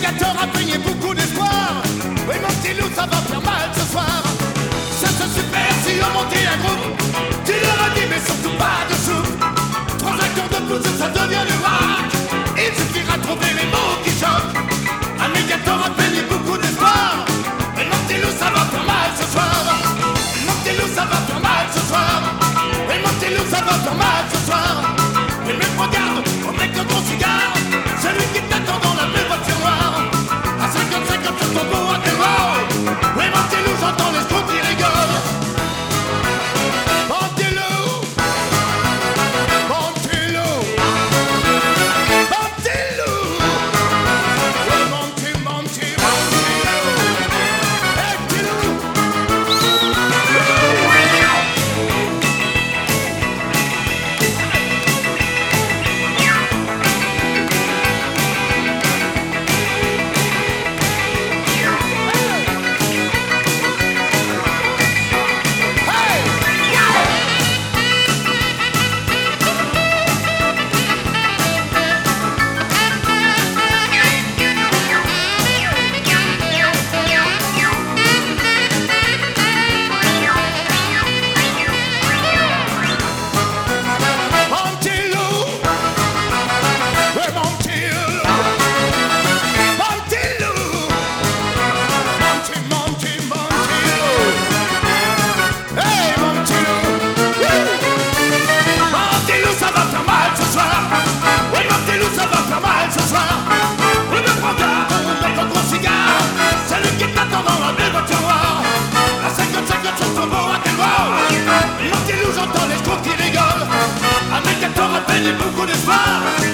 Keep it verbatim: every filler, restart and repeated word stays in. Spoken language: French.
Alligator a peigné beaucoup d'espoir. Oui mon petit loup, ça va faire mal ce soir. Ça c'est super si on montait un groupe. Tu leur as dit mais surtout pas de soupe. Trois accords de blues ça devient du rock. Il suffira de trouver les mots qui choquent. Alligator a peigné beaucoup d'espoir. Oui mon petit loup, ça va faire mal ce soir. Mon petit loup, ça va faire mal ce soir. Oui mon petit loup, ça va faire mal ce soir. Et même regarde, au mec de ton cigare, celui qui t'attend dans la belle voiture noire. À cinquante cinquante sur ton beau rock'n'roll. Oui mon petit loup, j'entends les scouts qui rigolent. Mon petit loup, mon petit loup, mon petit loup. Oui mon petit, mon petit, mon petit loup. Hey petit loup. Beaucoup d'espoir.